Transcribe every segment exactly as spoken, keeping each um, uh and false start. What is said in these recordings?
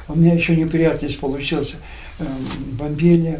У меня еще неприятность получился. Бомбили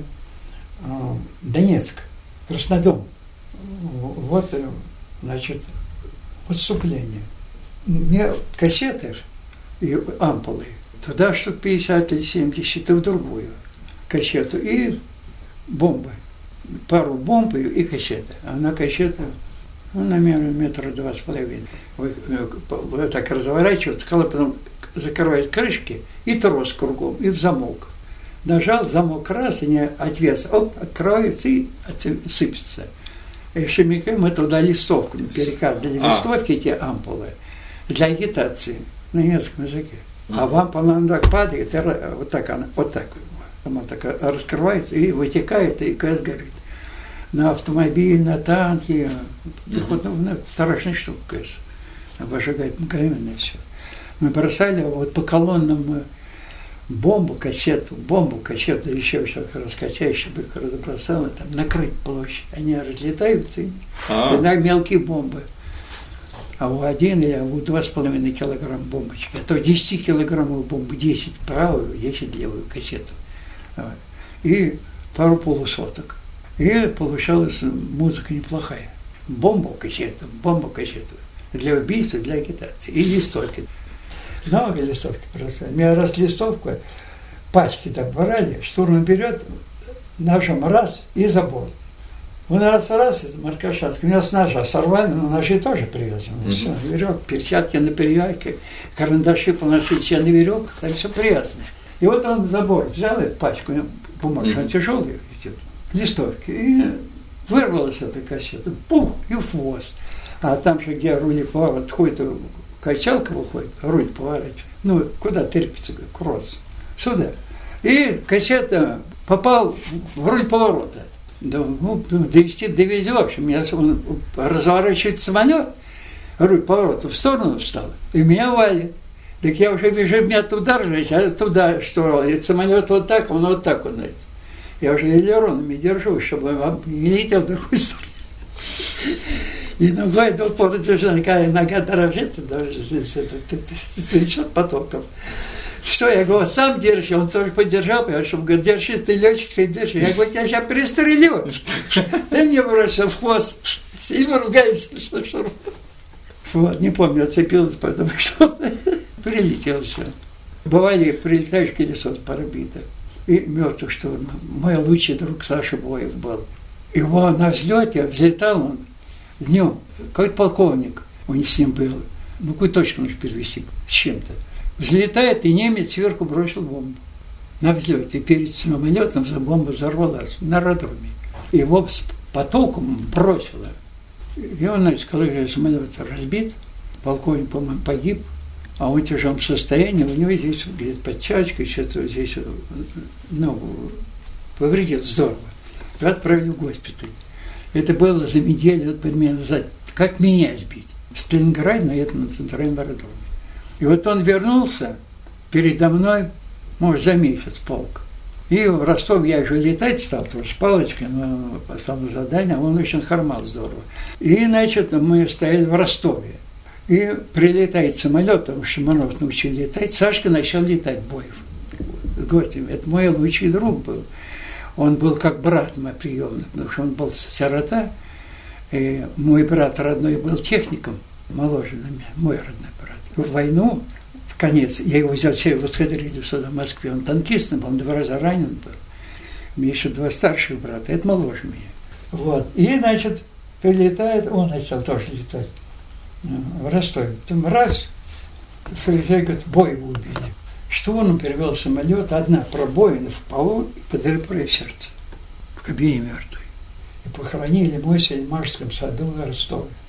Донецк, Краснодом. Вот, значит, отступление. Мне кассеты и ампулы. Туда штук пятьдесят или семьдесят, и в другую кассету. И бомбы. Пару бомб и кассеты. А на кассету, ну, наверное, метра два с половиной. Вы так разворачивается, когда потом закрывает крышки, и трос кругом, и в замок. Нажал, замок раз, и не отвес, оп, откроется и сыпется. И шемикой мы туда листовку перекладывали, а. листовки эти ампулы для агитации на немецком языке. А в ампула она так падает, и вот так она, вот так, она так раскрывается и вытекает, и газ горит. На автомобиль, на танки, mm-hmm. ну, ну, страшная штука, конечно. Обожигает мгновенно все. Мы бросали вот по колоннам бомбу, кассету, бомбу, кассету, еще все раскачающие, их разбросало, там, накрыть площадь. Они разлетаются, и иногда мелкие бомбы. А у один или у два с половиной килограмм бомбочки, а то десятикилограммовую бомбу, десять правую, десять левую кассету. И пару полусоток. И получалась музыка неплохая. Бомба кассету, бомба кассету. Для убийства, для агитации. И листовки. Много листовки бросали. Меня раз листовку, пачки так брали, штурм берет, ножом раз и забор. Он раз-раз из Маркашанска. У меня с ножа сорвали, но ножи тоже привязаны. Mm-hmm. Все, веревка, перчатки на перевязке, карандаши поношить, все на веревках, там все привязано. И вот он забор взял эту пачку бумаги, mm-hmm. он тяжелый, листовки, и вырвалась эта кассета, пух, и в хвост. А там же, где руль и поворот, ходит, качалка выходит, руль поворачивает. Ну, куда терпится, кросс. Сюда. И кассета попал в руль поворота. Да, ну, довести довезет, в общем, меня разворачивает самолет, руль поворота в сторону встал, и меня валит. Так я уже бежу, меня туда ржать, а туда что, и самолет вот так, он вот так он. Я уже элеронами держу, чтобы он не летел в другую сторону. И ногой до упора держу, нога дрожит, трещит потоком. Все, я говорю, сам держи, он тоже поддержал, потому что, говорит, держи, ты летчик, ты держи. Я говорю, я сейчас пристрелю. Ты мне бросил в хвост, и мы ругаемся, что что. Вот, не помню, отцепилась, потому что прилетел все. Бывали, прилетаешь, колесо пробито. И мертвый штурм. Мой лучший друг Саша Боев был. Его на взлете, взлетал он днем, какой-то полковник, он с ним был. Ну, какую точку нужно перевести, с чем-то. Взлетает, и немец сверху бросил бомбу на взлете. И перед самолетом бомба взорвалась на аэродроме. Его с потоком бросило. И он, значит, когда самолет разбит, полковник, по-моему, погиб, а он в тяжелом состоянии, у него здесь где-то под чашкой, что-то здесь ногу повредил здорово. Его отправили в госпиталь. Это было за неделю, вот примерно назад, как меня сбить. В Сталинграде, на этом центральном аэродроме. И вот он вернулся передо мной, может, за месяц полк. И в Ростов я уже летать стал, тоже с палочкой, но поставил задание, а он очень хромал здорово. И, значит, мы стояли в Ростове. И прилетает самолет, там Шиманов научил летать, Сашка начал летать, Боев. Говорит, это мой лучший друг был. Он был как брат мой приемный, потому что он был сирота. И мой брат родной был техником, моложе на меня, мой родной брат. В войну, в конец, я его взял себе в эскадрилью сюда, в Москве, он танкистом, он два раза ранен был. У меня еще два старших брата, это моложе меня. Вот. И, значит, прилетает, он начал тоже летать в Ростове. Там раз, говорит, Боева убили. Что он перевел самолет, одна пробоина в полу и подрыпали в сердце, в кабине мертвой. И похоронили в Моисеевском саду в Ростове.